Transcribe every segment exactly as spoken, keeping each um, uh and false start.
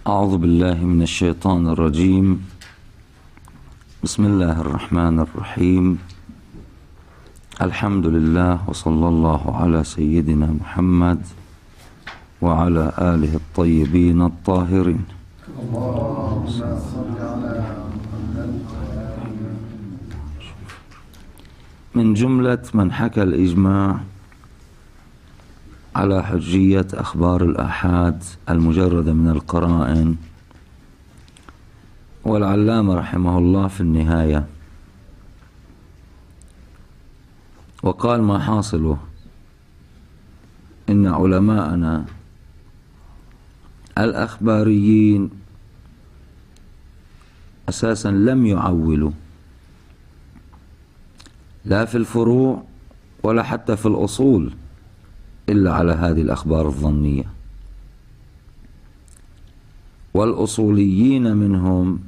أعوذ بالله من الشيطان الرجيم. بسم الله الرحمن الرحيم. الحمد لله وصلى الله على سيدنا محمد وعلى آله الطيبين الطاهرين. اللهم صل على محمد. من جملة من حكى الإجماع على حجية أخبار الآحاد المجردة من القرائن والعلامة رحمه الله في النهاية، وقال ما حاصله إن علماءنا الأخباريين أساسا لم يعولوا لا في الفروع ولا حتى في الأصول إلا على هذه الأخبار الظنية، والأصوليين منهم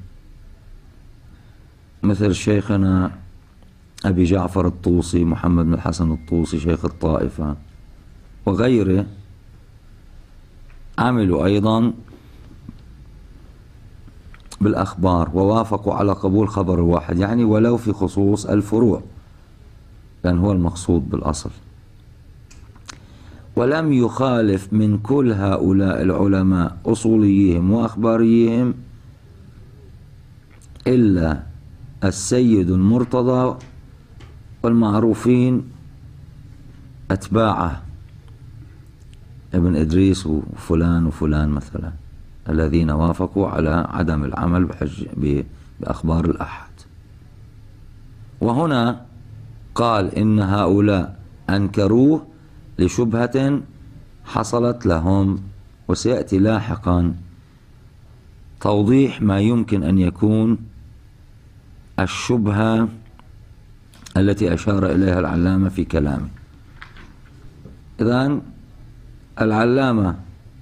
مثل شيخنا أبي جعفر الطوسي محمد بن الحسن الطوسي شيخ الطائفة وغيره عملوا أيضا بالأخبار ووافقوا على قبول خبر الواحد، يعني ولو في خصوص الفروع، لأن هو المقصود بالأصل. ولم يخالف من كل هؤلاء العلماء أصوليهم وأخباريهم إلا السيد المرتضى والمعروفين أتباعه ابن إدريس وفلان وفلان مثلا، الذين وافقوا على عدم العمل بحج بأخبار الأحد. وهنا قال إن هؤلاء أنكروه لشبهة حصلت لهم، وسيأتي لاحقا توضيح ما يمكن أن يكون الشبهة التي أشار إليها العلامة في كلامه. إذن العلامة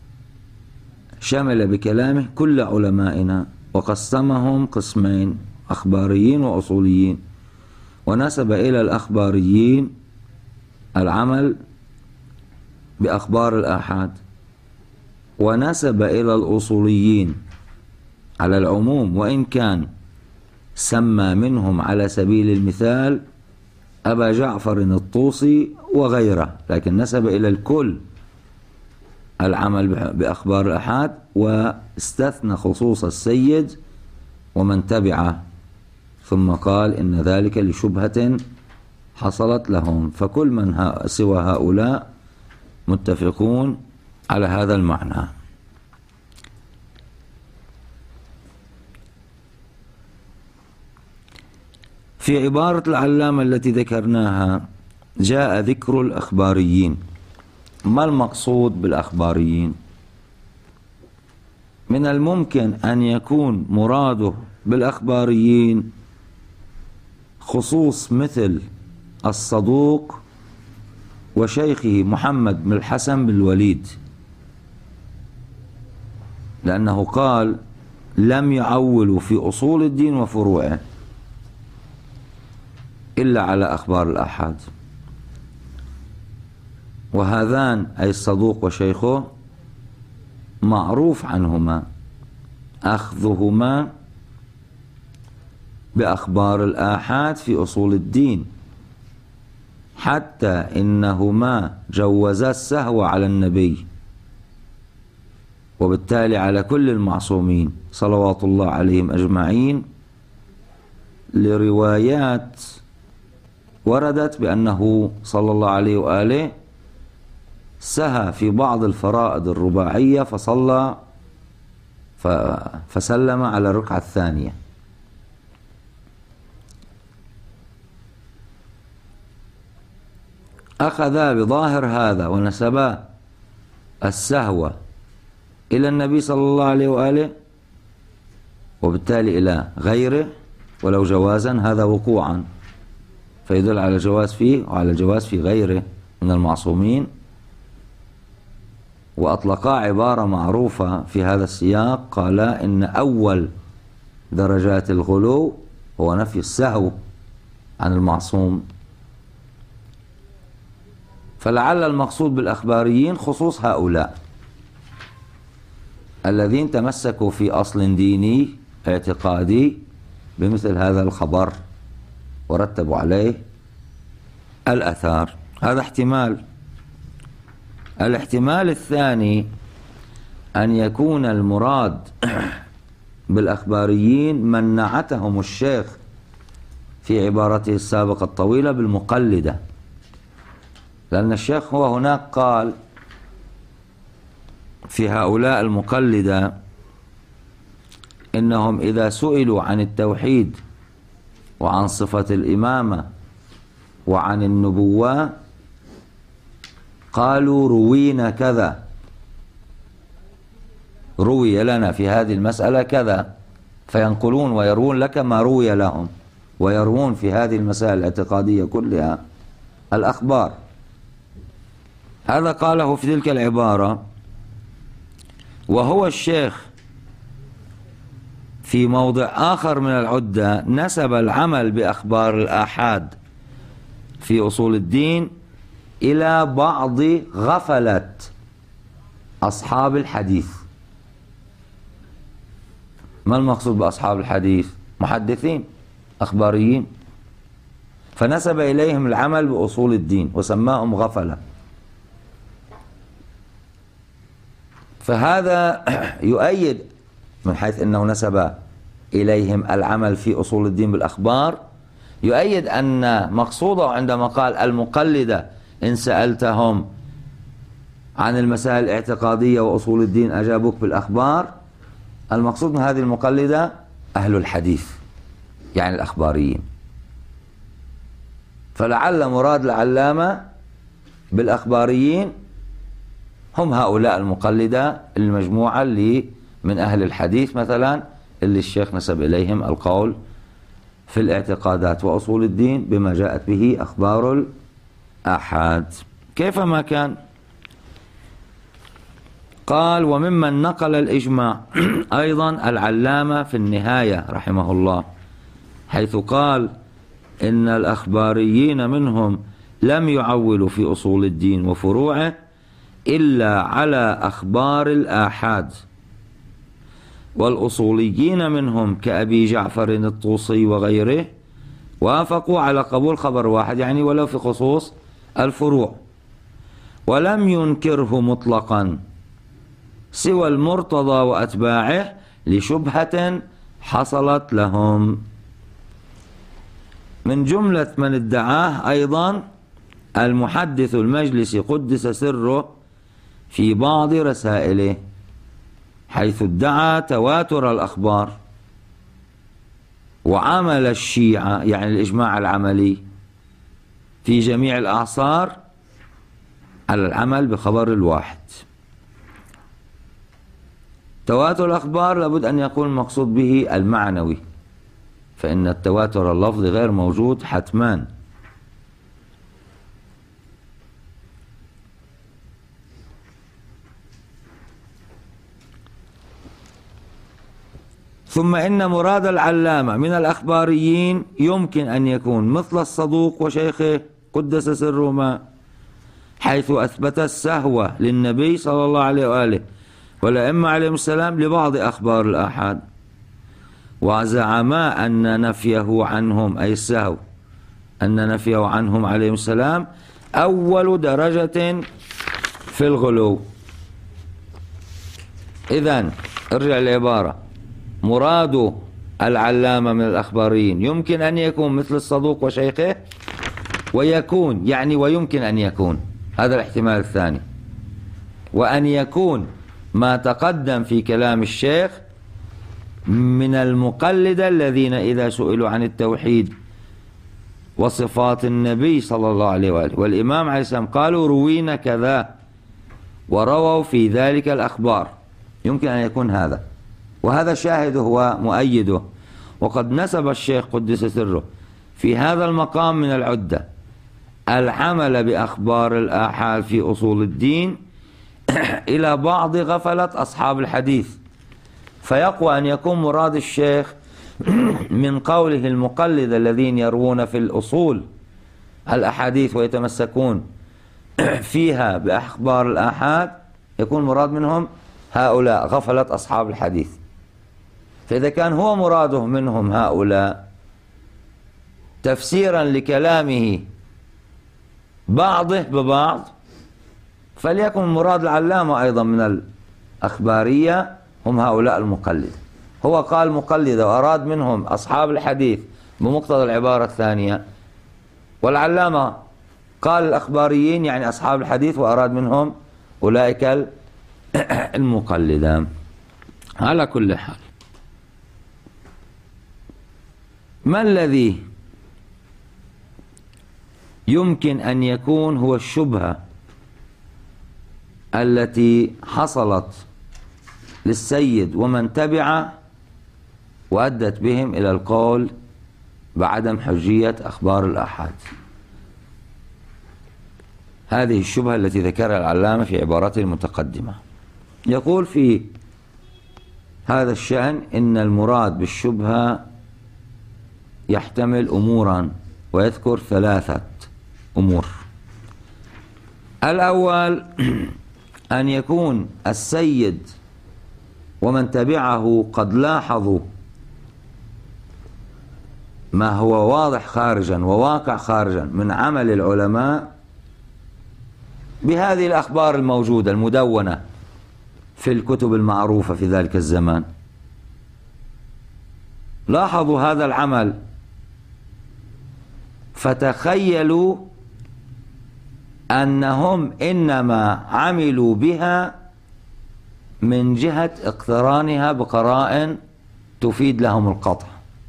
شمل بكلامه كل علمائنا وقسمهم قسمين، أخباريين وأصوليين، ونسب إلى الأخباريين العمل بأخبار الآحاد، ونسب إلى الأصوليين على العموم، وإن كان سمى منهم على سبيل المثال أبا جعفر الطوسي وغيره، لكن نسب إلى الكل العمل بأخبار الآحاد، واستثنى خصوص السيد ومن تبعه، ثم قال إن ذلك لشبهة حصلت لهم. فكل من سوى هؤلاء متفقون على هذا المعنى. في عبارة العلامة التي ذكرناها جاء ذكر الأخباريين. ما المقصود بالأخباريين؟ من الممكن أن يكون مراده بالأخباريين خصوص مثل الصدوق وشيخه محمد بن الحسن بن الوليد، لأنه قال لم يعولوا في أصول الدين وفروعه إلا على أخبار الآحاد. وهذان أي الصدوق وشيخه معروف عنهما أخذهما بأخبار الآحاد في أصول الدين، حتى إنهما جوزا السهو على النبي، وبالتالي على كل المعصومين صلوات الله عليهم أجمعين، لروايات وردت بأنه صلى الله عليه وآله سهى في بعض الفرائض الرباعية فصلى فسلم على الركعة الثانية. أخذا بظاهر هذا ونسبا السهو إلى النبي صلى الله عليه وآله، وبالتالي إلى غيره ولو جوازا، هذا وقوعا فيدل على الجواز فيه وعلى الجواز في غيره من المعصومين. وأطلقا عبارة معروفة في هذا السياق، قال إن أول درجات الغلو هو نفي السهو عن المعصوم. فلعل المقصود بالأخباريين خصوص هؤلاء. الذين تمسكوا في أصل ديني اعتقادي بمثل هذا الخبر ورتبوا عليه الأثار. هذا احتمال. الاحتمال الثاني أن يكون المراد بالأخباريين من نعتهم الشيخ في عبارته السابقة الطويلة بالمقلدة، لأن الشيخ هو هناك قال في هؤلاء المقلدة إنهم إذا سئلوا عن التوحيد وعن صفة الإمامة وعن النبوة قالوا روينا كذا، روي لنا في هذه المسألة كذا، فينقلون ويروون لك ما روي لهم، ويروون في هذه المسائل الاعتقادية كلها الأخبار. هذا قاله في تلك العبارة. وهو الشيخ في موضع آخر من العدة نسب العمل بأخبار الآحاد في أصول الدين إلى بعض غفلة أصحاب الحديث. ما المقصود بأصحاب الحديث؟ محدثين أخباريين، فنسب إليهم العمل بأصول الدين وسماهم غفلة. فهذا يؤيد من حيث أنه نسب إليهم العمل في أصول الدين بالأخبار، يؤيد أن مقصوده عندما قال المقلدة إن سألتهم عن المسائل الاعتقادية وأصول الدين أجابوك بالأخبار، المقصود من هذه المقلدة أهل الحديث، يعني الأخباريين. فلعل مراد العلامة بالأخباريين هم هؤلاء المقلدة المجموعة اللي من أهل الحديث مثلا، اللي الشيخ نسب إليهم القول في الاعتقادات وأصول الدين بما جاءت به أخبار الآحاد كيفما كان. قال وممن نقل الإجماع أيضا العلامة في النهاية رحمه الله، حيث قال إن الأخباريين منهم لم يعولوا في أصول الدين وفروعه إلا على أخبار الآحاد، والأصوليين منهم كأبي جعفر الطوسي وغيره وافقوا على قبول خبر واحد، يعني ولو في خصوص الفروع، ولم ينكره مطلقا سوى المرتضى وأتباعه لشبهة حصلت لهم. من جملة من ادعاه أيضا المحدث المجلسي قدس سره في بعض رسائله، حيث ادعى تواتر الأخبار وعمل الشيعة، يعني الإجماع العملي في جميع الأعصار على العمل بخبر الواحد. تواتر الأخبار لابد أن يكون المقصود به المعنوي، فإن التواتر اللفظي غير موجود حتما. ثم إن مراد العلامة من الأخباريين يمكن أن يكون مثل الصدوق وشيخه قدس سرهما، حيث أثبت السهوة للنبي صلى الله عليه وآله والأئمة عليهم السلام لبعض أخبار الآحاد، وزعما أن نفيه عنهم أي السهو أن نفيه عنهم عليهم السلام أول درجة في الغلو. إذن ارجع العبارة، مراد العلامة من الأخباريين يمكن أن يكون مثل الصدوق وشيخه، ويكون يعني ويمكن أن يكون، هذا الاحتمال الثاني، وأن يكون ما تقدم في كلام الشيخ من المقلدة الذين إذا سئلوا عن التوحيد وصفات النبي صلى الله عليه وآله والإمام عليه السلام قالوا روينا كذا ورووا في ذلك الأخبار، يمكن أن يكون هذا، وهذا شاهده ومؤيده. وقد نسب الشيخ قدس سره في هذا المقام من العدة العمل بأخبار الآحاد في أصول الدين إلى بعض غفلة أصحاب الحديث، فيقوى أن يكون مراد الشيخ من قوله المقلد الذين يروون في الأصول الأحاديث ويتمسكون فيها بأخبار الآحاد، يكون مراد منهم هؤلاء غفلة أصحاب الحديث. فإذا كان هو مراده منهم هؤلاء تفسيرا لكلامه بعضه ببعض، فليكن مراد العلامة أيضا من الأخبارية هم هؤلاء المقلدة. هو قال مقلدة وأراد منهم أصحاب الحديث بمقتضى العبارة الثانية، والعلامة قال الأخباريين يعني أصحاب الحديث وأراد منهم أولئك المقلدة. على كل حال، ما الذي يمكن أن يكون هو الشبهة التي حصلت للسيد ومن تبعه وأدت بهم إلى القول بعدم حجية أخبار الآحاد؟ هذه الشبهة التي ذكرها العلامة في عبارته المتقدمة. يقول في هذا الشأن إن المراد بالشبهة يحتمل أمورا، ويذكر ثلاثة أمور. الأول أن يكون السيد ومن تبعه قد لاحظوا ما هو واضح خارجا وواقع خارجا من عمل العلماء بهذه الأخبار الموجودة المدونة في الكتب المعروفة في ذلك الزمان. لاحظوا هذا العمل فتخيلوا أنهم إنما عملوا بها من جهة اقترانها بقرائن تفيد لهم القطع،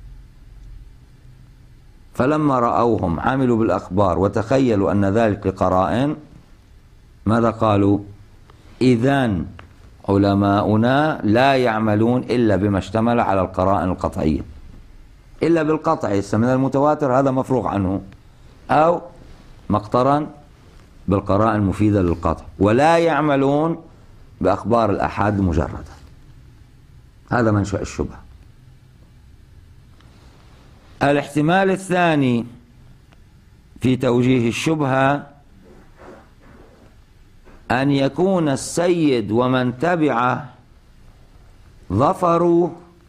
فلما رأوهم عملوا بالأخبار وتخيلوا أن ذلك لقرائن، ماذا قالوا؟ إذن علماؤنا لا يعملون إلا بما اشتمل على القرائن القطعية، إلا بالقطع من المتواتر هذا مفروغ عنه، أو مقترن بالقرائن المفيدة للقطع، ولا يعملون بأخبار الآحاد مجردة. هذا منشأ الشبهة. الاحتمال الثاني في توجيه الشبهة أن يكون السيد ومن تبعه ظفروا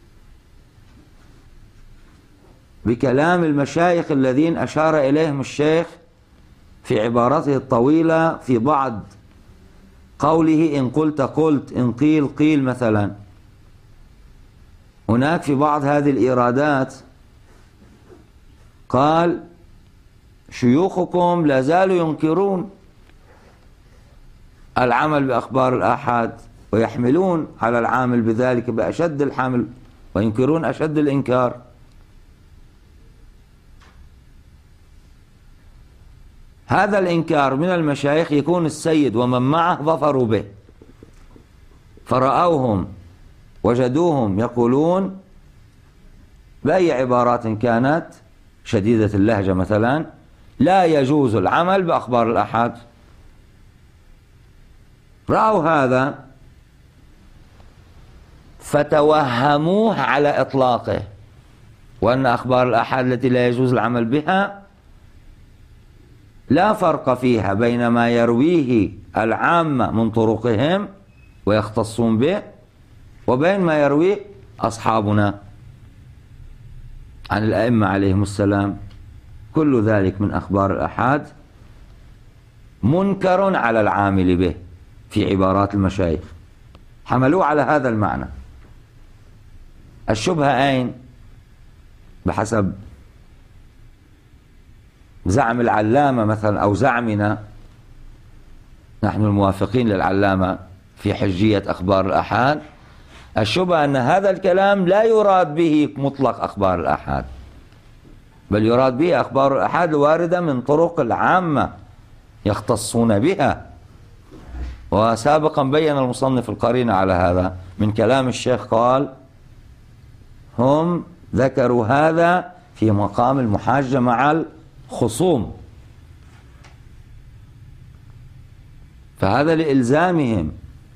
بكلام المشايخ الذين أشار إليهم الشيخ في عبارته الطويلة في بعض قوله إن قلت قلت، إن قيل قيل مثلا. هناك في بعض هذه الإيرادات قال شيوخكم لا زالوا ينكرون العمل بأخبار الآحاد ويحملون على العامل بذلك بأشد الحمل وينكرون أشد الإنكار. هذا الإنكار من المشايخ يكون السيد ومن معه ظفروا به، فرأوهم وجدوهم يقولون بأي عبارات كانت شديدة اللهجة مثلا لا يجوز العمل بأخبار الآحاد. رأوا هذا فتوهموه على إطلاقه، وأن أخبار الآحاد التي لا يجوز العمل بها لا فرق فيها بين ما يرويه العامة من طرقهم ويختصون به وبين ما يرويه أصحابنا عن الأئمة عليهم السلام. كل ذلك من أخبار الآحاد منكر على العامل به في عبارات المشايخ، حملوه على هذا المعنى. الشبهة أين؟ بحسب زعم العلامة مثلا أو زعمنا نحن الموافقين للعلامة في حجية أخبار الآحاد، الشبهة أن هذا الكلام لا يراد به مطلق أخبار الآحاد، بل يراد به أخبار الآحاد الواردة من طرق العامة يختصون بها. وسابقا بين المصنف القرينة على هذا من كلام الشيخ، قال هم ذكروا هذا في مقام المحاجة مع الخصوم، فهذا لإلزامهم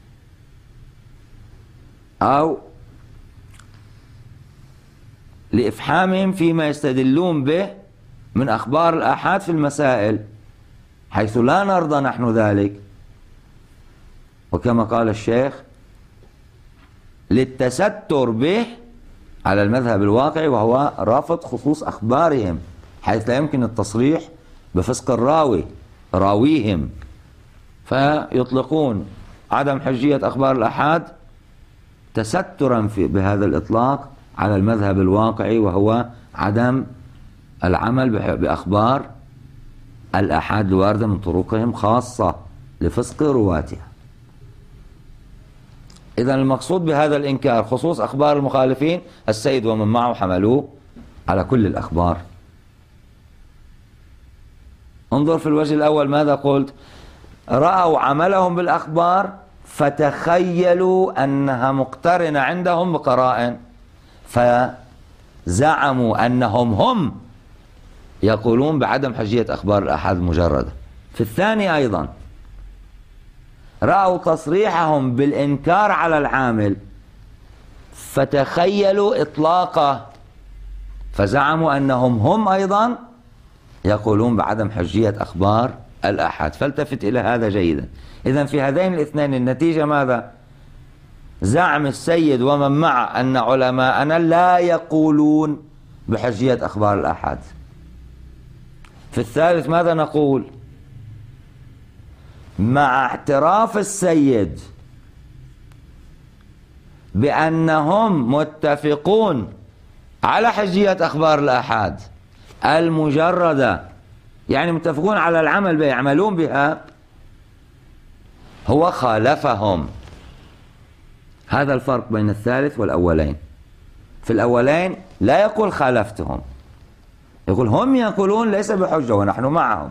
أو لإفحامهم فيما يستدلون به من أخبار الآحاد في المسائل، حيث لا نرضى نحن ذلك. وكما قال الشيخ للتستر به على المذهب الواقعي، وهو رافض خصوص أخبارهم، حيث لا يمكن التصريح بفسق الراوي راويهم، فيطلقون عدم حجية أخبار الآحاد تسترا في بهذا الإطلاق على المذهب الواقعي، وهو عدم العمل بأخبار الآحاد الواردة من طرقهم خاصة لفسق رواتها. إذن المقصود بهذا الإنكار خصوص أخبار المخالفين، السيد ومن معه حملوه على كل الأخبار. انظر في الوجه الأول ماذا قلت؟ رأوا عملهم بالأخبار فتخيلوا أنها مقترنة عندهم بقرائن، فزعموا أنهم هم يقولون بعدم حجية أخبار الآحاد المجردة. في الثاني أيضا رأوا تصريحهم بالإنكار على العامل فتخيلوا إطلاقه، فزعموا أنهم هم أيضا يقولون بعدم حجية أخبار الآحاد. فالتفت إلى هذا جيدا. إذن في هذين الاثنين النتيجة ماذا؟ زعم السيد ومن مع أن علماءنا لا يقولون بحجية أخبار الآحاد. في الثالث ماذا نقول؟ مع اعتراف السيد بأنهم متفقون على حجية أخبار الآحاد المجردة، يعني متفقون على العمل بها يعملون بها، هو خالفهم. هذا الفرق بين الثالث والأولين. في الأولين لا يقول خالفتهم، يقول هم يقولون ليس بحجة ونحن معهم،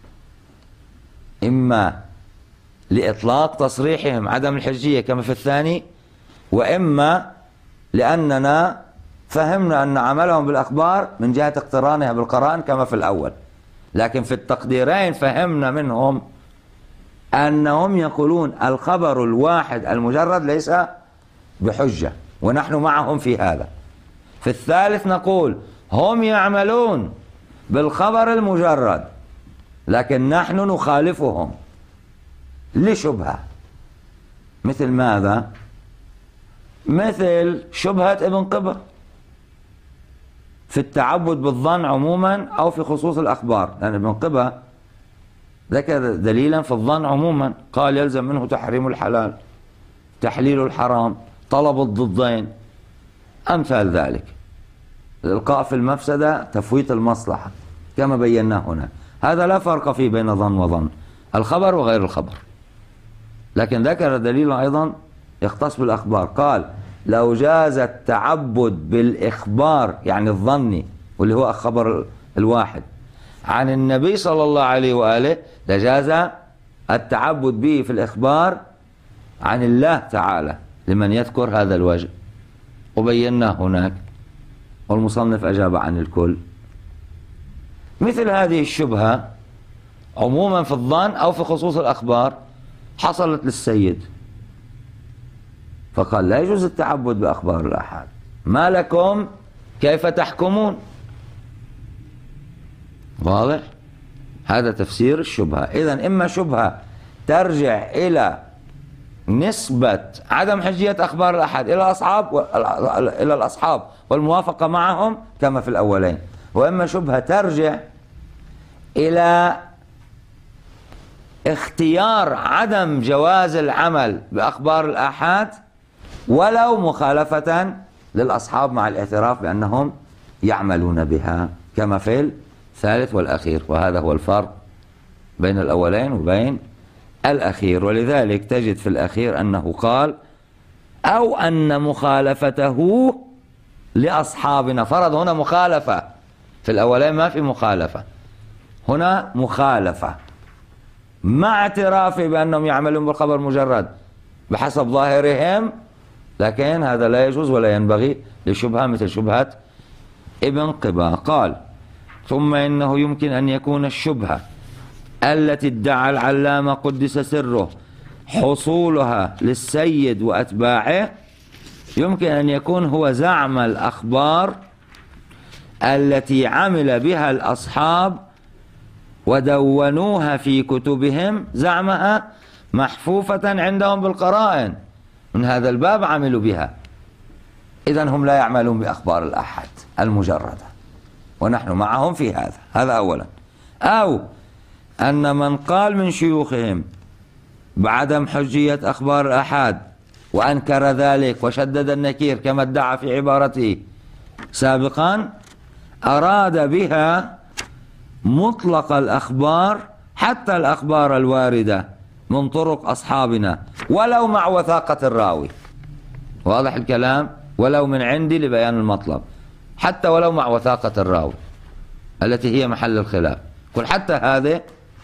إما لإطلاق تصريحهم عدم الحجية كما في الثاني، وإما لأننا فهمنا أن عملهم بالأخبار من جهة اقترانها بالقرائن كما في الأول. لكن في التقديرين فهمنا منهم أنهم يقولون الخبر الواحد المجرد ليس بحجة، ونحن معهم في هذا. في الثالث نقول هم يعملون بالخبر المجرد لكن نحن نخالفهم لشبهة. مثل ماذا؟ مثل شبهة ابن قبة في التعبد بالظن عموما أو في خصوص الأخبار، لأن ابن قبة ذكر دليلا في الظن عموما، قال يلزم منه تحريم الحلال، تحليل الحرام، طلب الضدين، أمثال ذلك، الإلقاء في المفسدة، تفويت المصلحة، كما بينا هنا. هذا لا فرق فيه بين ظن وظن، الخبر وغير الخبر. لكن ذكر دليلا أيضا يختص بالأخبار، قال لو جاز التعبد بالإخبار يعني الظني واللي هو الخبر الواحد عن النبي صلى الله عليه وآله لجاز التعبد به في الإخبار عن الله تعالى لمن يذكر هذا الوجه، وبينا هناك، والمصنف أجاب عن الكل. مثل هذه الشبهة عموما في الظن أو في خصوص الأخبار حصلت للسيد، فقال لا يجوز التعبد بأخبار الآحاد، ما لكم كيف تحكمون؟ واضح؟ هذا تفسير الشبهة. إذن إما شبهة ترجع إلى نسبة عدم حجية أخبار الآحاد إلى الأصحاب إلى الأصحاب والموافقة معهم كما في الأولين، وإما شبهة ترجع إلى اختيار عدم جواز العمل بأخبار الآحاد ولو مخالفة للأصحاب مع الاعتراف بأنهم يعملون بها كما في الثالث والأخير. وهذا هو الفرق بين الأولين وبين الأخير. ولذلك تجد في الأخير أنه قال أو أن مخالفته لأصحابنا، فرض هنا مخالفة، في الأولين ما في مخالفة، هنا مخالفة مع اعترافه بأنهم يعملون بالخبر مجرد بحسب ظاهرهم، لكن هذا لا يجوز ولا ينبغي لشبهة مثل شبهة ابن قبة. قال ثم إنه يمكن أن يكون الشبهة التي ادعى العلامة قدس سره حصولها للسيد وأتباعه يمكن أن يكون هو زعم الأخبار التي عمل بها الأصحاب ودونوها في كتبهم، زعمها محفوفة عندهم بالقرائن، من هذا الباب عملوا بها، إذن هم لا يعملون بأخبار الآحاد المجردة، ونحن معهم في هذا. هذا أولا. أو أن من قال من شيوخهم بعدم حجية أخبار الآحاد وأنكر ذلك وشدد النكير كما ادعى في عبارته سابقا، أراد بها مطلق الأخبار حتى الأخبار الواردة من طرق أصحابنا ولو مع وثاقة الراوي. واضح الكلام؟ ولو من عندي لبيان المطلب، حتى ولو مع وثاقة الراوي التي هي محل الخلاف. قل حتى هذه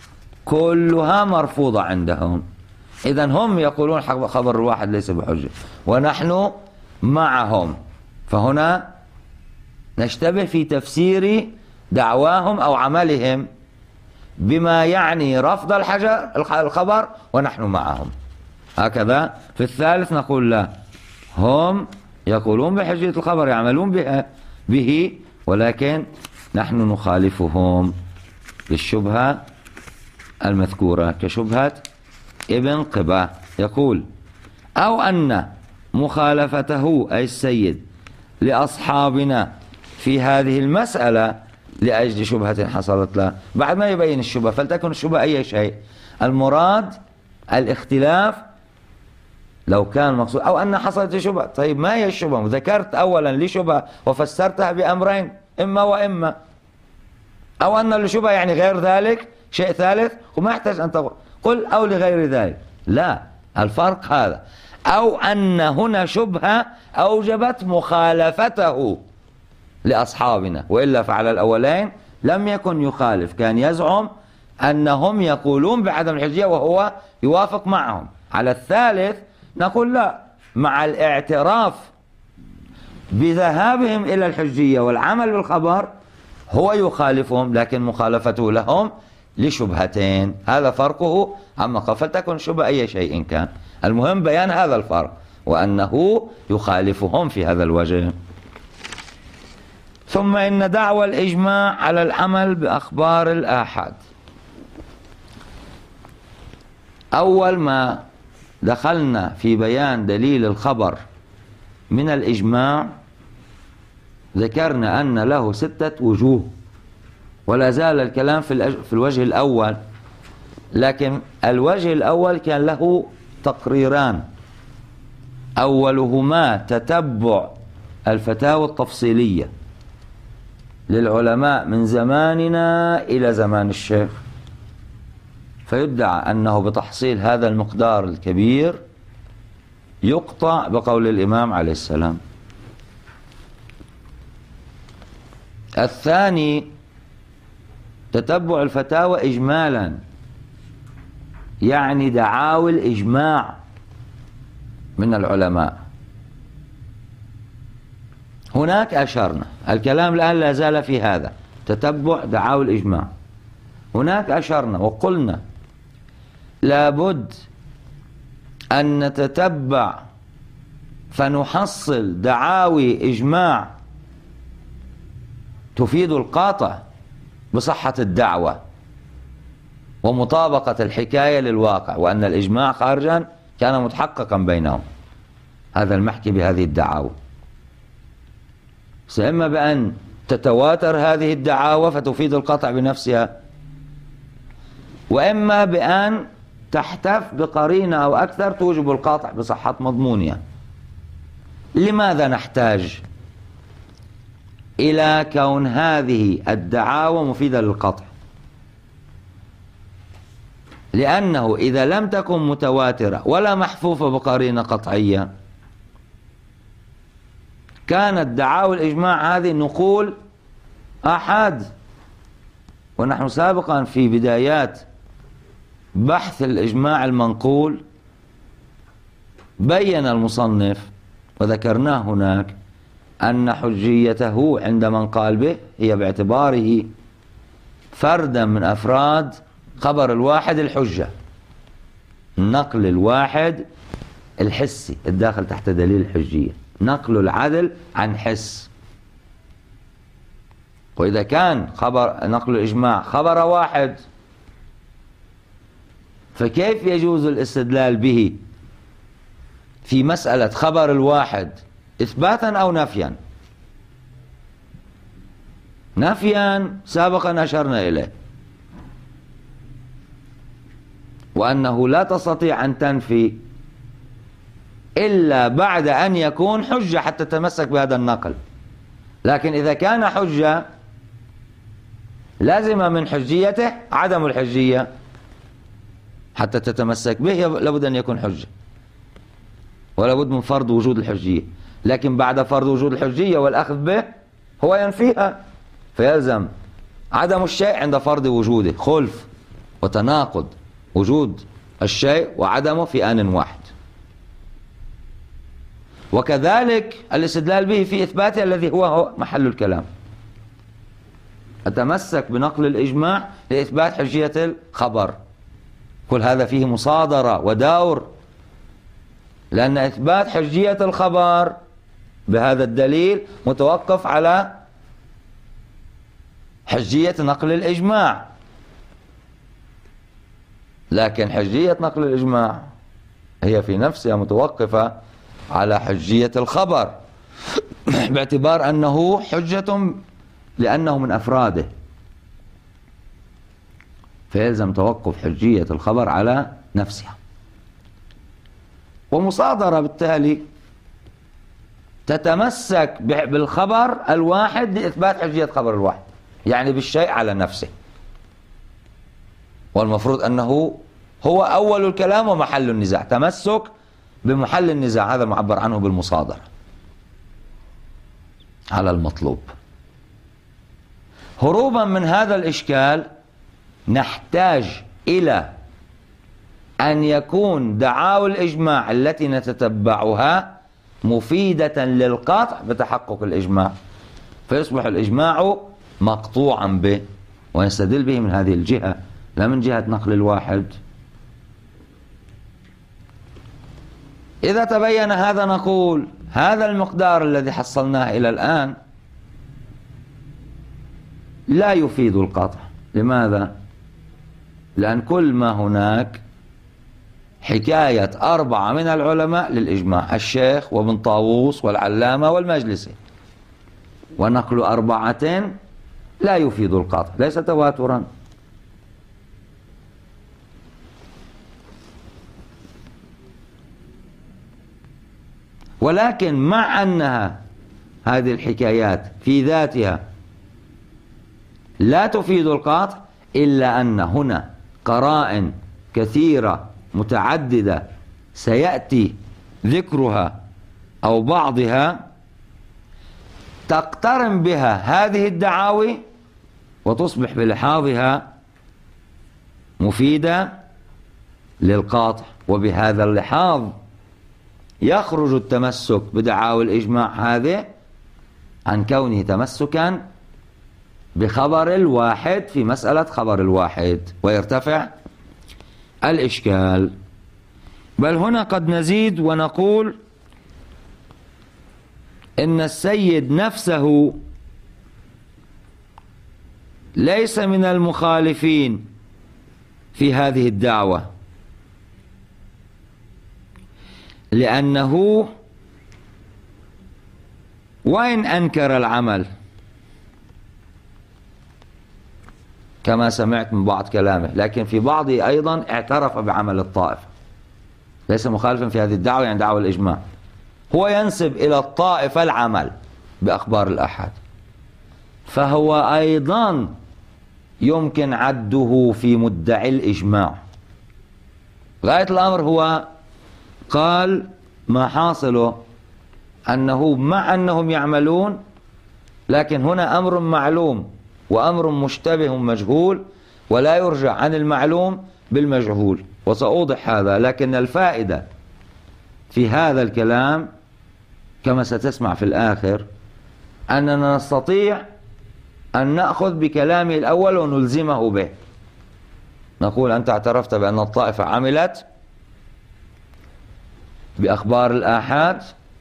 كلها مرفوضة عندهم. إذن هم يقولون خبر الواحد ليس بحجة ونحن معهم. فهنا نشتبه في تفسير دعواهم أو عملهم بما يعني رفض الحجر الخبر ونحن معهم. هكذا. في الثالث نقول لا، هم يقولون بحجية الخبر، يعملون به, به ولكن نحن نخالفهم بالشبهة المذكورة كشبهة ابن قبة. يقول أو أن مخالفته أي السيد لأصحابنا في هذه المسألة لأجل شبهة حصلت له. بعد ما يبين الشبهة، فلتكن الشبهة أي شيء، المراد الاختلاف لو كان مقصود، أو أن حصلت شبهة. طيب ما هي الشبهة؟ ذكرت أولا لشبهة وفسرتها بأمرين، إما وإما، أو أن الشبهة يعني غير ذلك شيء ثالث وما يحتاج أن تقول قل أو لغير ذلك. لا، الفرق هذا. أو أن هنا شبهة أوجبت مخالفته لأصحابنا، وإلا فعلى الأولين لم يكن يخالف، كان يزعم أنهم يقولون بعدم الحجية وهو يوافق معهم. على الثالث نقول لا، مع الاعتراف بذهابهم إلى الحجية والعمل بالخبر هو يخالفهم، لكن مخالفته لهم لشبهتين. هذا فرقه عما قال. فلتكن شبهة أي شيء كان، المهم بيان هذا الفرق وأنه يخالفهم في هذا الوجه. ثم إن دعوى الإجماع على العمل بأخبار الآحاد. أول ما دخلنا في بيان دليل الخبر من الإجماع ذكرنا أن له ستة وجوه، ولا زال الكلام في الوجه الأول، لكن الوجه الأول كان له تقريران. أولهما تتبع الفتاوى التفصيلية للعلماء من زماننا إلى زمان الشيخ، فيدعى أنه بتحصيل هذا المقدار الكبير يقطع بقول الإمام عليه السلام. الثاني تتبع الفتاوى إجمالا، يعني دعاوى الإجماع من العلماء. هناك أشرنا، الكلام الآن لا زال في هذا تتبع دعاوى الإجماع. هناك أشرنا وقلنا لابد أن نتتبع فنحصل دعاوي إجماع تفيد القاطع بصحة الدعوة ومطابقة الحكاية للواقع، وأن الإجماع خارجا كان متحققا بينهم. هذا المحكي بهذه الدعاوى، سإما بأن تتواتر هذه الدعاوى فتفيد القطع بنفسها، وإما بأن تحتف بقرينة أو أكثر توجب القاطع بصحة مضمونها. لماذا نحتاج إلى كون هذه الدعاوى مفيدة للقطع؟ لأنه إذا لم تكن متواترة ولا محفوفة بقرينة قطعية كانت دعاوى الإجماع هذه نقول آحاد. ونحن سابقا في بدايات بحث الإجماع المنقول بين المصنف وذكرناه هناك أن حجيته عند من قال به هي باعتباره فردا من أفراد خبر الواحد الحجة، نقل الواحد الحسي الداخل تحت دليل الحجية، نقل العدل عن حس. وإذا كان خبر نقل الإجماع خبر واحد فكيف يجوز الاستدلال به في مسألة خبر الواحد إثباتا أو نفيا. نفيا سابقا أشرنا إليه، وأنه لا تستطيع أن تنفي إلا بعد أن يكون حجة حتى تتمسك بهذا النقل. لكن إذا كان حجة لازم من حجيته عدم الحجية حتى تتمسك به، لابد أن يكون حجة، ولا بد من فرض وجود الحجية. لكن بعد فرض وجود الحجية والأخذ به هو ينفيها، فيلزم عدم الشيء عند فرض وجوده، خلف وتناقض وجود الشيء وعدمه في آن واحد. وكذلك الاستدلال به في إثباته الذي هو محل الكلام. أتمسك بنقل الإجماع لإثبات حجية الخبر، كل هذا فيه مصادرة ودور، لأن إثبات حجية الخبر بهذا الدليل متوقف على حجية نقل الإجماع. لكن حجية نقل الإجماع هي في نفسها متوقفة على حجية الخبر باعتبار أنه حجة لأنه من أفراده، فيلزم توقف حجية الخبر على نفسها. ومصادرة بالتالي تتمسك بالخبر الواحد لإثبات حجية خبر الواحد، يعني بالشيء على نفسه، والمفروض أنه هو أول الكلام ومحل النزاع، تمسك بمحل النزاع، هذا معبر عنه بالمصادرة على المطلوب. هروبا من هذا الإشكال نحتاج إلى أن يكون دعاوى الإجماع التي نتتبعها مفيدة للقطع بتحقق الإجماع، فيصبح الإجماع مقطوعا به، ويستدل به من هذه الجهة لا من جهة نقل الواحد. إذا تبين هذا نقول هذا المقدار الذي حصلناه إلى الآن لا يفيد القطع. لماذا؟ لأن كل ما هناك حكاية أربعة من العلماء للإجماع، الشيخ وابن طاووس والعلامة والمجلسي، ونقل أربعة لا يفيد القطع، ليس تواترا. ولكن مع أنها هذه الحكايات في ذاتها لا تفيد القطع، إلا أن هنا قرائن كثيرة متعددة سيأتي ذكرها أو بعضها تقترن بها هذه الدعاوي وتصبح بلحاظها مفيدة للقاطع. وبهذا اللحاظ يخرج التمسك بدعاوى الإجماع هذه عن كونه تمسكا بخبر الواحد في مسألة خبر الواحد، ويرتفع الإشكال. بل هنا قد نزيد ونقول إن السيد نفسه ليس من المخالفين في هذه الدعوة، لأنه وإن أنكر العمل كما سمعت من بعض كلامه، لكن في بعضه أيضا اعترف بعمل الطائفة، ليس مخالفا في هذه الدعوة يعني دعوة الإجماع. هو ينسب إلى الطائفة العمل بأخبار الأحد، فهو أيضا يمكن عده في مدعي الإجماع. غاية الأمر هو قال ما حاصله أنه مع أنهم يعملون، لكن هنا أمر معلوم وأمر مشتبه مجهول، ولا يرجع عن المعلوم بالمجهول، وسأوضح هذا. لكن الفائدة في هذا الكلام كما ستسمع في الآخر أننا نستطيع أن نأخذ بكلامه الأول ونلزمه به، نقول أنت اعترفت بأن الطائفة عملت بأخبار الآحاد،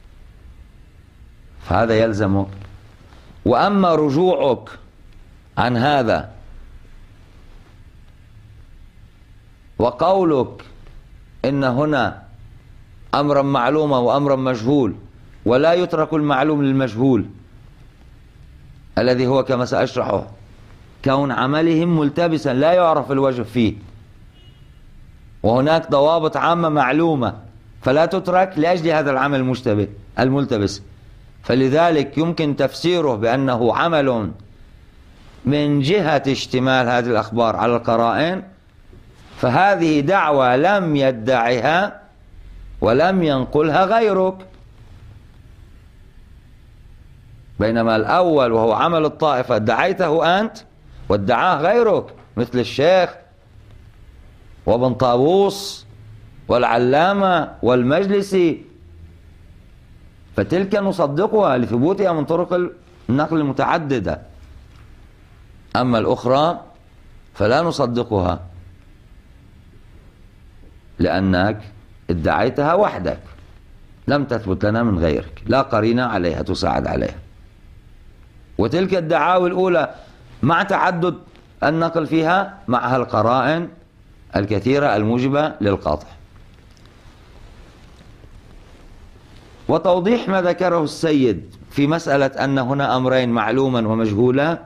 فهذا يلزمك. وأما رجوعك عن هذا وقولك إن هنا أمرا معلوما وأمرا مجهول ولا يترك المعلوم للمجهول الذي هو كما سأشرحه كون عملهم ملتبسا لا يعرف الوجه فيه، وهناك ضوابط عامة معلومة فلا تترك لأجل هذا العمل المشتبه الملتبس. فلذلك يمكن تفسيره بأنه عمل من جهة اشتمال هذه الأخبار على القرائن، فهذه دعوة لم يدعها ولم ينقلها غيرك، بينما الأول وهو عمل الطائفة ادعيته أنت وادعاه غيرك مثل الشيخ وابن طاووس والعلامة والمجلسي، فتلك نصدقها لثبوتها من طرق النقل المتعددة، أما الأخرى فلا نصدقها لأنك ادعيتها وحدك لم تثبت لنا من غيرك، لا قرينة عليها تساعد عليها. وتلك الدعاوي الأولى مع تعدد النقل فيها معها القرائن الكثيرة الموجبة للقطع. وتوضيح ما ذكره السيد في مسألة أن هنا أمرين معلوما ومجهولا.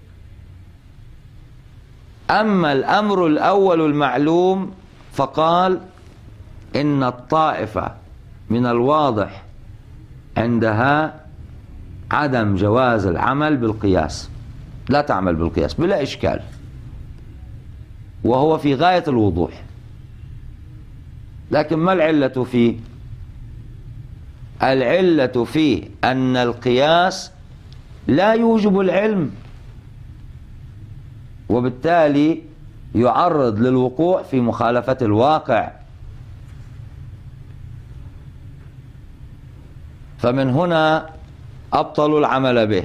أما الأمر الأول المعلوم فقال إن الطائفة من الواضح عندها عدم جواز العمل بالقياس، لا تعمل بالقياس بلا إشكال، وهو في غاية الوضوح. لكن ما العلة فيه؟ العلة فيه أن القياس لا يوجب العلم، وبالتالي يعرض للوقوع في مخالفة الواقع. فمن هنا أبطلوا العمل به.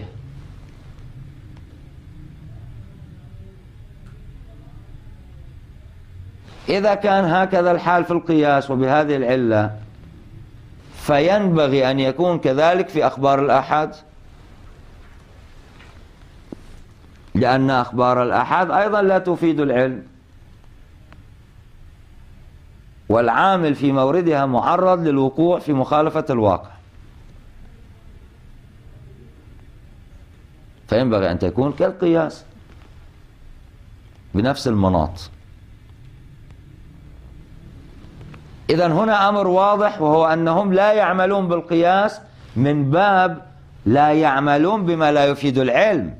إذا كان هكذا الحال في القياس وبهذه العلة، فينبغي أن يكون كذلك في أخبار الآحاد، لأن أخبار الآحاد أيضا لا تفيد العلم، والعامل في موردها معرض للوقوع في مخالفة الواقع، فينبغي أن تكون كالقياس بنفس المناط. إذن هنا أمر واضح، وهو أنهم لا يعملون بالقياس من باب لا يعملون بما لا يفيد العلم.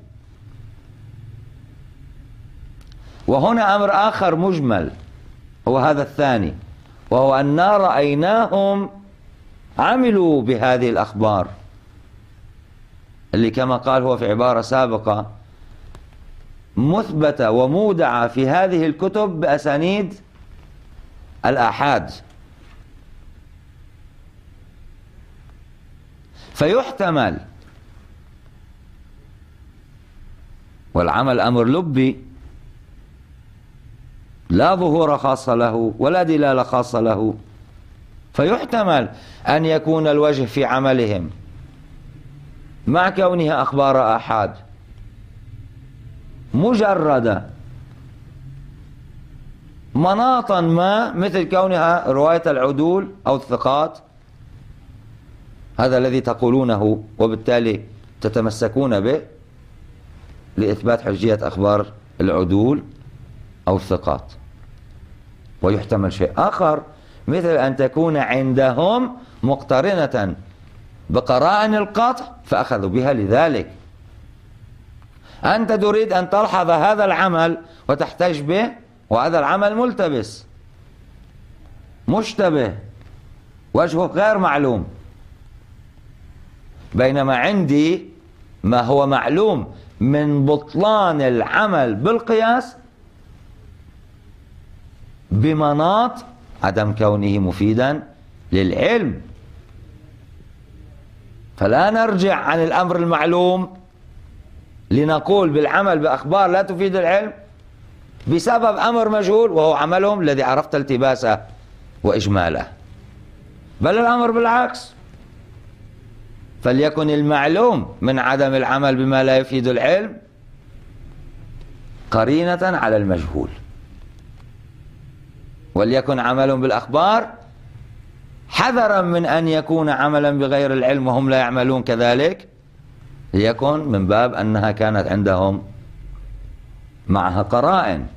وهنا أمر آخر مجمل هو هذا الثاني، وهو أننا رأيناهم عملوا بهذه الأخبار اللي كما قال هو في عبارة سابقة مثبتة ومودعة في هذه الكتب بأسانيد الآحاد. فيحتمل، والعمل أمر لبي لا ظهور خاص له ولا دلالة خاصة له، فيحتمل أن يكون الوجه في عملهم مع كونها أخبار آحاد مجردة مناطا ما، مثل كونها رواية العدول أو الثقات، هذا الذي تقولونه وبالتالي تتمسكون به لإثبات حجية أخبار العدول أو الثقات. ويحتمل شيء آخر مثل أن تكون عندهم مقترنة بقرائن القطع فأخذوا بها لذلك. أنت تريد أن تلحظ هذا العمل وتحتج به، وهذا العمل ملتبس مشتبه وجهه غير معلوم، بينما عندي ما هو معلوم من بطلان العمل بالقياس بمناط عدم كونه مفيدا للعلم. فلا نرجع عن الأمر المعلوم لنقول بالعمل بأخبار لا تفيد العلم بسبب أمر مجهول وهو عملهم الذي عرفت التباسه وإجماله، بل الأمر بالعكس، فليكن المعلوم من عدم العمل بما لا يفيد العلم قرينة على المجهول، وليكن عمل بالأخبار حذرا من أن يكون عملا بغير العلم وهم لا يعملون كذلك، ليكن من باب أنها كانت عندهم معها قرائن.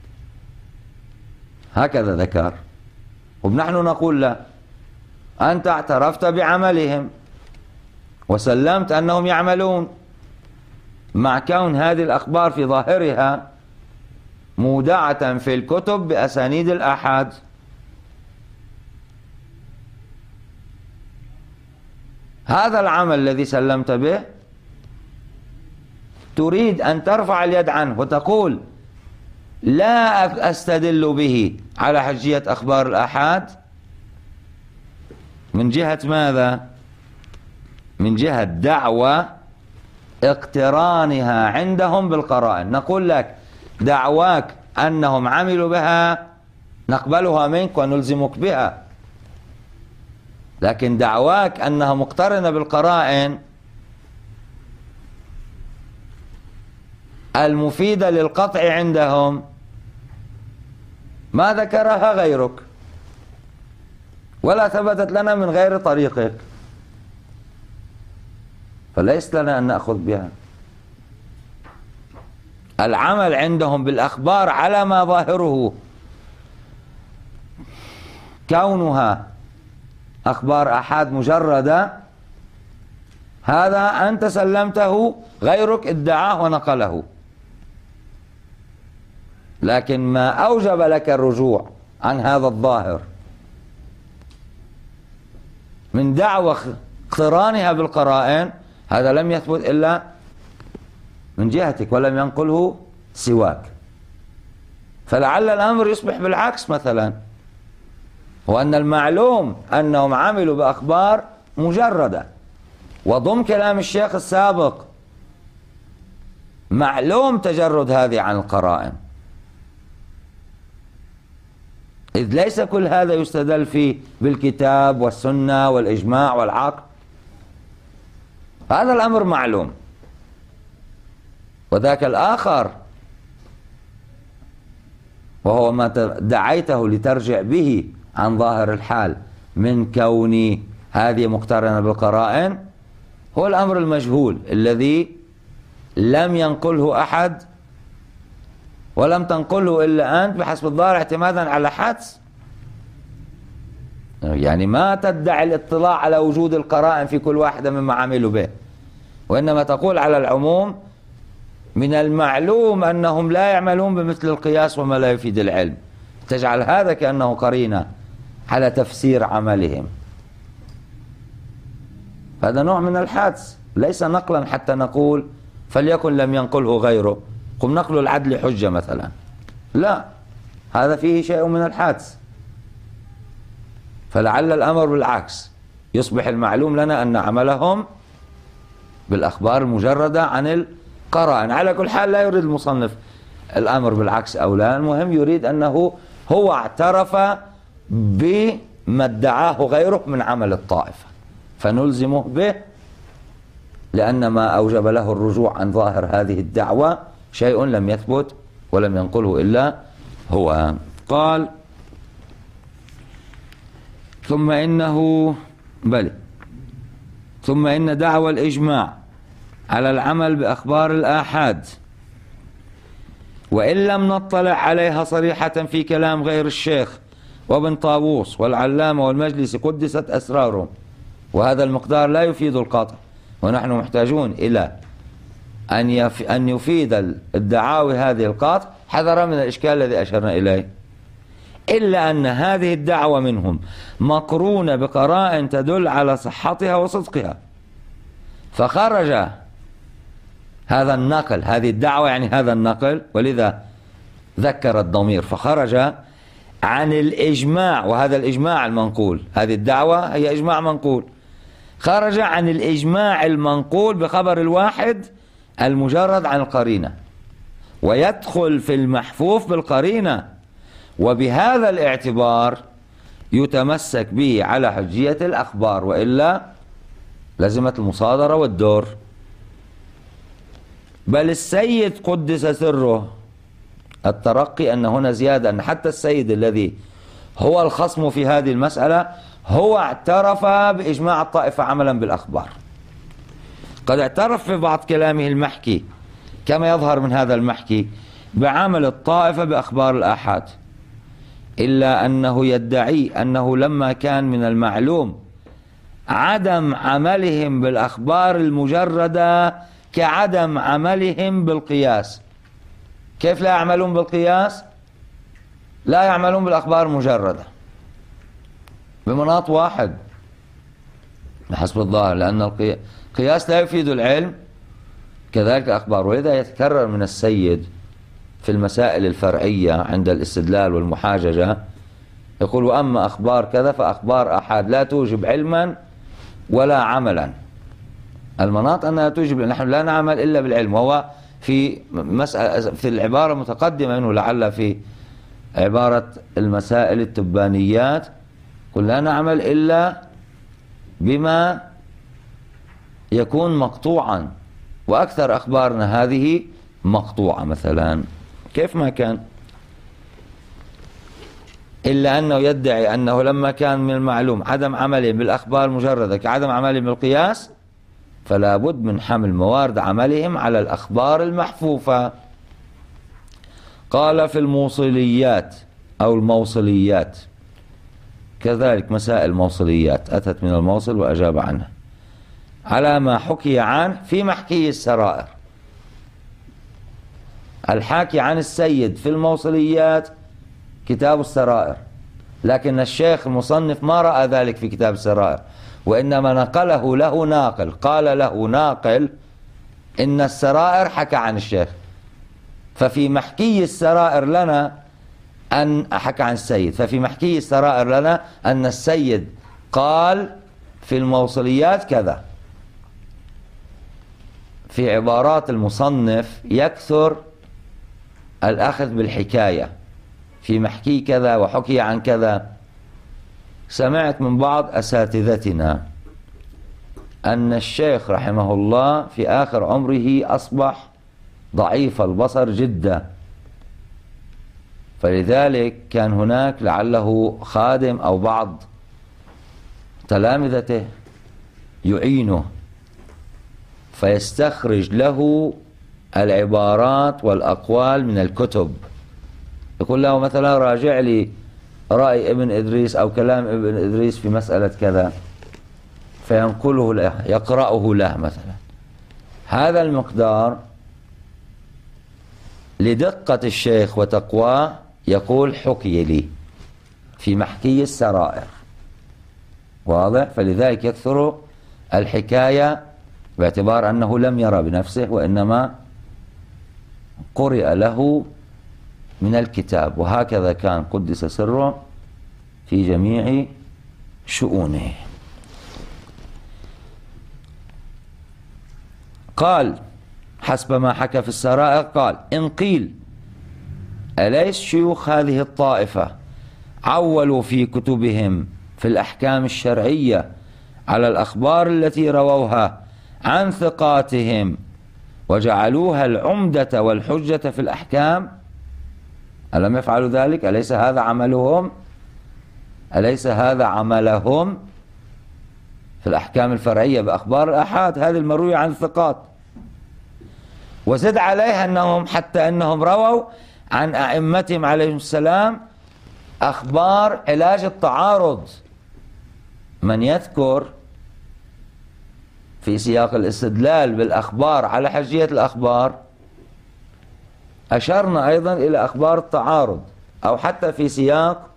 هكذا ذكر. ونحن نقول لا، أنت اعترفت بعملهم وسلمت أنهم يعملون، مع كون هذه الأخبار في ظاهرها مودعة في الكتب بأسانيد الآحاد. هذا العمل الذي سلمت به تريد أن ترفع اليد عنه وتقول لا أستدل به على حجية أخبار الآحاد. من جهة ماذا؟ من جهة دعوى اقترانها عندهم بالقرائن. نقول لك دعواك أنهم عملوا بها نقبلها منك ونلزمك بها، لكن دعواك أنها مقترنة بالقرائن المفيدة للقطع عندهم ما ذكرها غيرك ولا ثبتت لنا من غير طريقك، فليس لنا أن نأخذ بها. العمل عندهم بالأخبار على ما ظاهره كونها أخبار أحاد مجردة، هذا أنت سلمته، غيرك ادعاه ونقله. لكن ما أوجب لك الرجوع عن هذا الظاهر من دعوى اقترانها بالقرائن، هذا لم يثبت إلا من جهتك ولم ينقله سواك. فلعل الأمر يصبح بالعكس مثلا، هو أن المعلوم أنهم عملوا بأخبار مجردة، وضم كلام الشيخ السابق معلوم تجرد هذه عن القرائن، إذ ليس كل هذا يستدل فيه بالكتاب والسنة والإجماع والعقل. هذا الأمر معلوم. وذاك الآخر وهو ما دعيته لترجع به عن ظاهر الحال من كون هذه مقترنة بالقرائن، هو الأمر المجهول الذي لم ينقله أحد ولم تنقله إلا أنت بحسب الظاهر اعتمادا على حدس. يعني ما تدعي الاطلاع على وجود القرائن في كل واحدة مما عملوا به، وإنما تقول على العموم من المعلوم أنهم لا يعملون بمثل القياس وما لا يفيد العلم، تجعل هذا كأنه قرينة على تفسير عملهم. هذا نوع من الحدس، ليس نقلا حتى نقول فليكن لم ينقله غيره، قم نقل العدل حجة مثلا، لا، هذا فيه شيء من الحدس. فلعل الأمر بالعكس، يصبح المعلوم لنا أن عملهم بالأخبار المجردة عن القرائن. على كل حال لا يريد المصنف الأمر بالعكس أو لا، المهم يريد أنه هو اعترف بما ادعاه غيره من عمل الطائفة فنلزمه به، لأن ما أوجب له الرجوع عن ظاهر هذه الدعوة شيء لم يثبت ولم ينقله إلا هو. قال ثم إنه بل ثم إن دعوى الإجماع على العمل بأخبار الآحاد وإن لم نطلع عليها صريحة في كلام غير الشيخ وابن طاووس والعلامة والمجلس قدست أسرارهم، وهذا المقدار لا يفيد القطع، ونحن محتاجون إلى أن أن يفيد الدعاوي هذه القطع حذرا من الإشكال الذي أشرنا إليه، إلا أن هذه الدعوة منهم مقرونة بقرائن تدل على صحتها وصدقها، فخرج هذا النقل، هذه الدعوة يعني هذا النقل، ولذا ذكر الضمير، فخرج عن الإجماع، وهذا الإجماع المنقول، هذه الدعوة هي إجماع منقول، خرج عن الإجماع المنقول بخبر الواحد المجرد عن القرينة، ويدخل في المحفوف بالقرينة، وبهذا الاعتبار يتمسك به على حجية الأخبار، وإلا لزمت المصادرة والدور. بل السيد قدس سره الترقي أن هنا زيادة، أن حتى السيد الذي هو الخصم في هذه المسألة هو اعترف بإجماع الطائفة عملا بالأخبار. قد اعترف في بعض كلامه المحكي كما يظهر من هذا المحكي بعمل الطائفة بأخبار الآحاد، إلا أنه يدعي أنه لما كان من المعلوم عدم عملهم بالأخبار المجردة كعدم عملهم بالقياس. كيف لا يعملون بالقياس؟ لا يعملون بالأخبار المجردة بمناط واحد بحسب الظاهر، لأن القياس لا يفيد العلم، كذلك الأخبار. وإذا يتكرر من السيد في المسائل الفرعية عند الاستدلال والمحاججة يقول: وأما أخبار كذا فأخبار أحد لا توجب علما ولا عملا. المناط أنها توجب، نحن لا نعمل إلا بالعلم. وهو في مسألة في العبارة متقدمة منه، لعل في عبارة المسائل التبانيات، قل لا نعمل إلا بما يكون مقطوعا، وأكثر أخبارنا هذه مقطوعة مثلا. كيف ما كان، إلا أنه يدعي أنه لما كان من المعلوم عدم عمله بالأخبار المجردة كعدم عمله بالقياس، فلا بد من حمل موارد عملهم على الأخبار المحفوفة. قال في الموصليات أو الموصليات، كذلك مسائل موصليات أتت من الموصل وأجاب عنها على ما حكي عنه في محكي السرائر. الحاكي عن السيد في الموصليات كتاب السرائر، لكن الشيخ المصنف ما رأى ذلك في كتاب السرائر، وإنما نقله له ناقل، قال له ناقل إن السرائر حكى عن الشيخ. ففي محكي السرائر لنا أن حكى عن السيد، ففي محكي السرائر لنا أن السيد قال في الموصليات كذا. في عبارات المصنف يكثر الأخذ بالحكاية، في محكي كذا وحكي عن كذا. سمعت من بعض أساتذتنا أن الشيخ رحمه الله في آخر عمره أصبح ضعيف البصر جدا، فلذلك كان هناك لعله خادم أو بعض تلامذته يعينه فيستخرج له العبارات والأقوال من الكتب. يقول له مثلا راجع لي رأي ابن إدريس أو كلام ابن إدريس في مسألة كذا، فينقله له يقرأه له مثلا. هذا المقدار لدقة الشيخ وتقواه يقول حكي لي في محكي السرائر، واضح؟ فلذلك يكثر الحكاية باعتبار أنه لم يرى بنفسه وإنما قرئ له من الكتاب. وهكذا كان قدس سره في جميع شؤونه. قال حسب ما حكى في السرائر، قال إن قيل أليس شيوخ هذه الطائفة عولوا في كتبهم في الأحكام الشرعية على الأخبار التي رووها عن ثقاتهم وجعلوها العمدة والحجة في الأحكام؟ ألم يفعلوا ذلك؟ أليس هذا عملهم؟ أليس هذا عملهم في الأحكام الفرعية بأخبار الآحاد هذه المروية عن الثقات؟ وزد عليها أنهم حتى أنهم رووا عن أئمتهم عليهم السلام أخبار علاج التعارض. من يذكر في سياق الاستدلال بالأخبار على حجية الأخبار، أشرنا أيضا إلى أخبار التعارض، أو حتى في سياق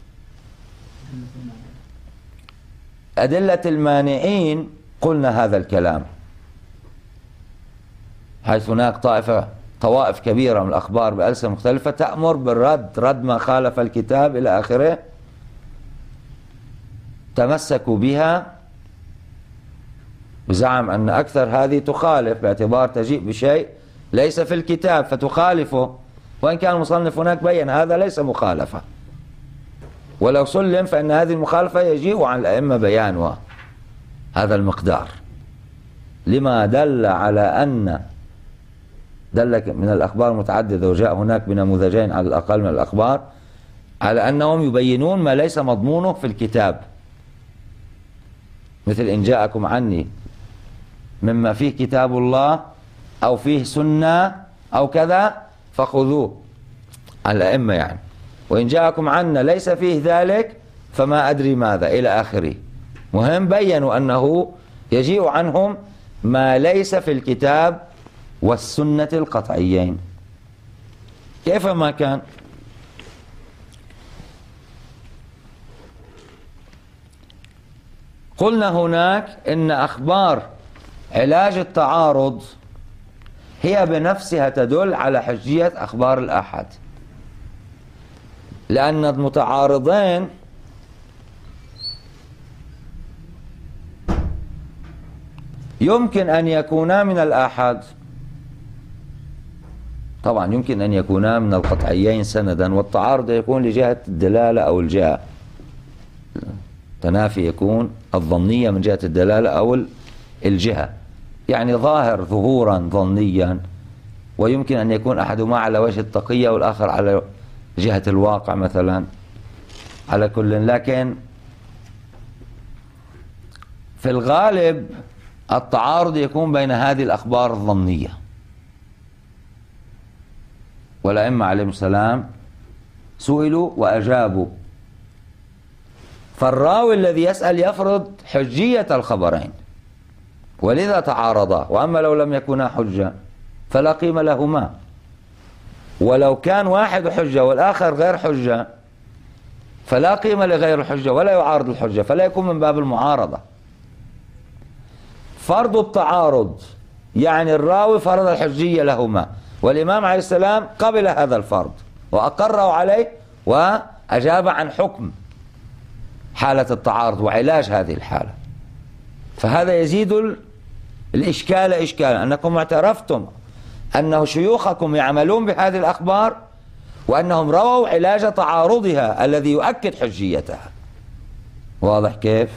أدلة المانعين قلنا هذا الكلام، حيث هناك طائفة طوائف كبيرة من الأخبار بألسنة مختلفة تأمر بالرد، رد ما خالف الكتاب إلى آخره، تمسكوا بها بزعم أن أكثر هذه تخالف، باعتبار تجيء بشيء ليس في الكتاب فتخالفه، وإن كان المصنف هناك بيّن هذا ليس مخالفة، ولو سلم فإن هذه المخالفة يجيء عن الأئمة بيانها هذا المقدار، لما دل على أن دل من الأخبار المتعددة، وجاء هناك بنموذجين على الأقل من الأخبار على أنهم يبينون ما ليس مضمونه في الكتاب، مثل إن جاءكم عني مما فيه كتاب الله أو فيه سنة أو كذا فخذوه على الأئمة يعني، وإن جاءكم عنا ليس فيه ذلك فما أدري ماذا إلى آخره. مهم بيّنوا أنه يجيء عنهم ما ليس في الكتاب والسنة القطعيين كيفما كان. قلنا هناك إن أخبار علاج التعارض هي بنفسها تدل على حجية أخبار الآحاد، لأن المتعارضين يمكن أن يكونا من الآحاد، طبعا يمكن أن يكونا من القطعيين سندا، والتعارض يكون لجهة الدلالة أو الجهة، التنافي يكون الظنية من جهة الدلالة أو الجهة، يعني ظاهر ظهورا ظنيا، ويمكن أن يكون أحدهما على وجه التقية والآخر على جهة الواقع مثلا، على كل. لكن في الغالب التعارض يكون بين هذه الأخبار الظنية، والأئمة عليهم السلام سئلوا وأجابوا، فالراوي الذي يسأل يفرض حجية الخبرين ولذا تعارضا، وأما لو لم يكونا حجة فلا قيمة لهما، ولو كان واحد حجة والآخر غير حجة فلا قيمة لغير الحجة ولا يعارض الحجة، فلا يكون من باب المعارضة. فرض التعارض يعني الراوي فرض الحجية لهما، والإمام عليه السلام قبل هذا الفرض وأقره عليه وأجاب عن حكم حالة التعارض وعلاج هذه الحالة. فهذا يزيد الإشكال إشكالا، أنكم اعترفتم أنه شيوخكم يعملون بهذه الأخبار وأنهم رووا علاج تعارضها الذي يؤكد حجيتها. واضح كيف؟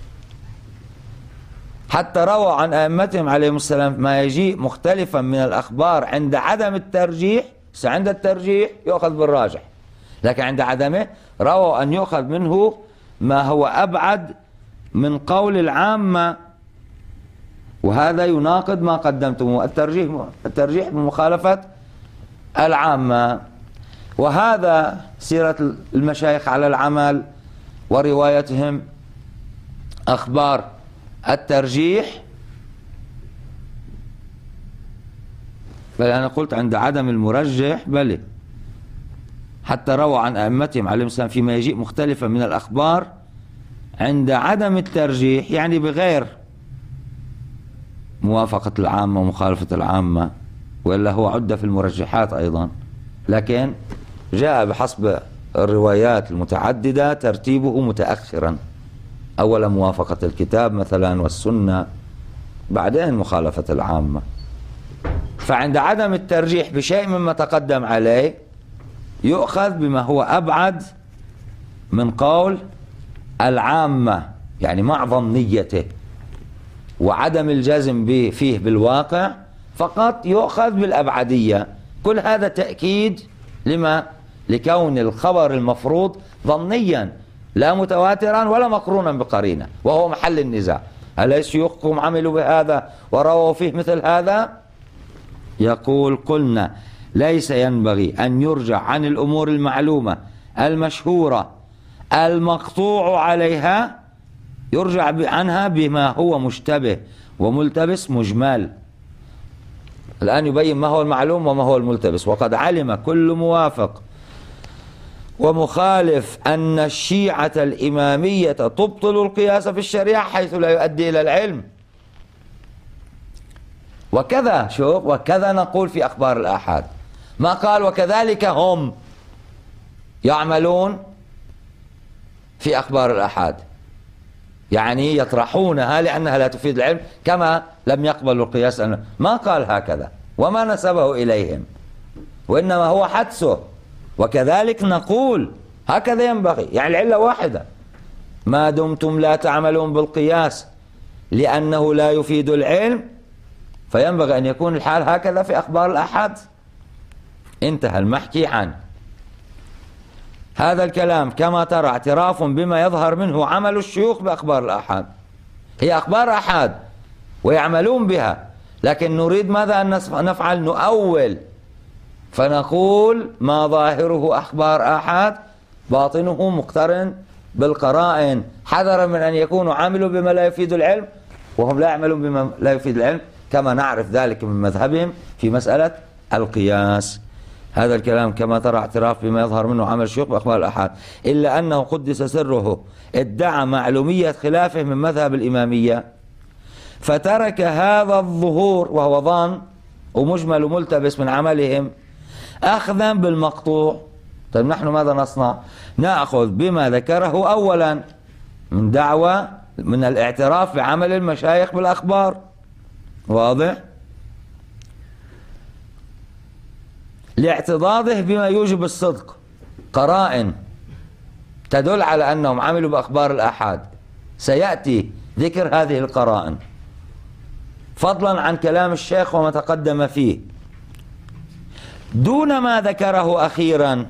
حتى رووا عن أئمتهم عليهم السلام ما يجيء مختلفا من الأخبار عند عدم الترجيح، عند الترجيح يؤخذ بالراجح، لكن عند عدمه رووا أن يؤخذ منه ما هو أبعد من قول العامة، وهذا يناقض ما قدمتموه، الترجيح الترجيح بمخالفة العامة. وهذا سيرة المشايخ على العمل وروايتهم أخبار الترجيح. بل أنا قلت عند عدم المرجح بل حتى روى عن أئمتهم عليهم السلام فيما يجيء مختلفا من الأخبار عند عدم الترجيح، يعني بغير موافقة العامة ومخالفة العامة، وإلا هو عد في المرجحات أيضا، لكن جاء بحسب الروايات المتعددة ترتيبه متأخرا، أولا موافقة الكتاب مثلا والسنة، بعدين مخالفة العامة. فعند عدم الترجيح بشيء مما تقدم عليه يؤخذ بما هو أبعد من قول العامة، يعني مع ظنيته وعدم الجزم به فيه بالواقع، فقط يؤخذ بالأبعدية. كل هذا تأكيد لما لكون الخبر المفروض ظنيا لا متواترا ولا مقرونا بقرينة، وهو محل النزاع. أليس شيوخكم عملوا بهذا ورووا فيه مثل هذا؟ يقول قلنا ليس ينبغي أن يرجع عن الأمور المعلومة المشهورة المقطوع عليها، يرجع عنها بما هو مشتبه وملتبس مجمل. الآن يبين ما هو المعلوم وما هو الملتبس، وقد علم كل موافق ومخالف أن الشيعة الإمامية تبطل القياس في الشريعة حيث لا يؤدي إلى العلم. وكذا شوف، وكذا نقول في أخبار الآحاد، ما قال وكذلك هم يعملون في أخبار الآحاد، يعني يطرحونها لأنها لا تفيد العلم كما لم يقبلوا القياس، ما قال هكذا وما نسبه إليهم، وإنما هو حدسه. وكذلك نقول هكذا ينبغي، يعني العلة واحدة، ما دمتم لا تعملون بالقياس لأنه لا يفيد العلم فينبغي أن يكون الحال هكذا في أخبار الآحاد. انتهى المحكي عنه. هذا الكلام كما ترى اعتراف بما يظهر منه عمل الشيوخ بأخبار الآحاد، هي أخبار أحد ويعملون بها، لكن نريد ماذا أن نفعل؟ نؤول، فنقول ما ظاهره أخبار أحد باطنه مقترن بالقرائن، حذرا من أن يكونوا عملوا بما لا يفيد العلم وهم لا يعملون بما لا يفيد العلم، كما نعرف ذلك من مذهبهم في مسألة القياس. هذا الكلام كما ترى اعتراف بما يظهر منه عمل الشيوخ بأخبار الأحاد، إلا أنه قدس سره ادعى معلومية خلافه من مذهب الإمامية، فترك هذا الظهور وهو ظن ومجمل وملتبس من عملهم أخذا بالمقطوع. طيب نحن ماذا نصنع؟ نأخذ بما ذكره أولا من دعوة من الاعتراف بعمل المشايخ بالأخبار، واضح؟ لاعتضاده بما يوجب الصدق، قرائن تدل على أنهم عملوا بأخبار الآحاد، سيأتي ذكر هذه القرائن فضلا عن كلام الشيخ وما تقدم فيه، دون ما ذكره أخيرا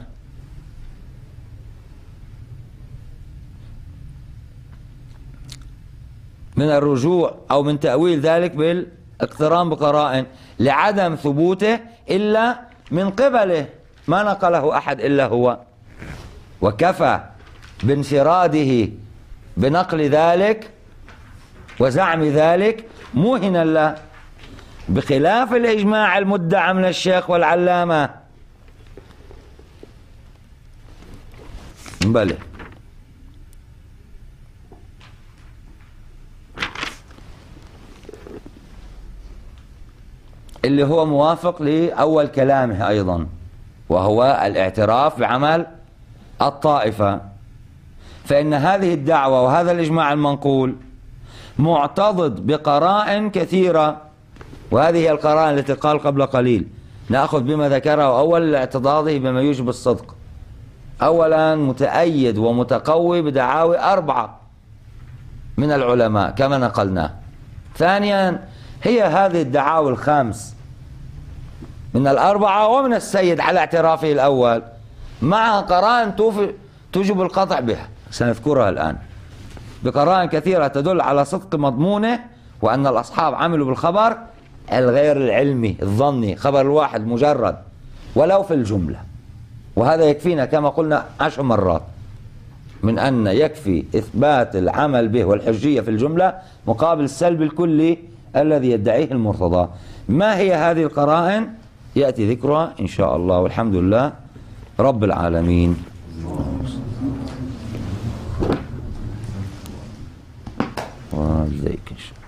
من الرجوع أو من تأويل ذلك بالاقتران بقرائن لعدم ثبوته إلا من قبله، ما نقله أحد إلا هو، وكفى بانفراده بنقل ذلك وزعم ذلك موهنا له، بخلاف الإجماع المدعى من الشيخ والعلامة. بلى اللي هو موافق لأول كلامه أيضا، وهو الاعتراف بعمل الطائفة، فإن هذه الدعوة وهذا الإجماع المنقول معتضد بقرائن كثيرة، وهذه هي القرائن التي قال قبل قليل نأخذ بما ذكره أولا لاعتضاده بما يوجب الصدق. أولا متأيد ومتقوي بدعاوي أربعة من العلماء كما نقلنا. ثانيا هي هذه الدعاوي الخمس من الأربعة ومن السيد على اعترافه الأول مع قرائن توجب القطع بها، سنذكرها الآن بقرائن كثيرة تدل على صدق مضمونه وأن الأصحاب عملوا بالخبر الغير العلمي الظني، خبر الواحد مجرد ولو في الجملة، وهذا يكفينا كما قلنا عشر مرات من أن يكفي إثبات العمل به والحجية في الجملة مقابل السلب الكلي الذي يدعيه المرتضى. ما هي هذه القرائن؟ يأتي ذكرها إن شاء الله، والحمد لله رب العالمين. وزيك إن شاء الله.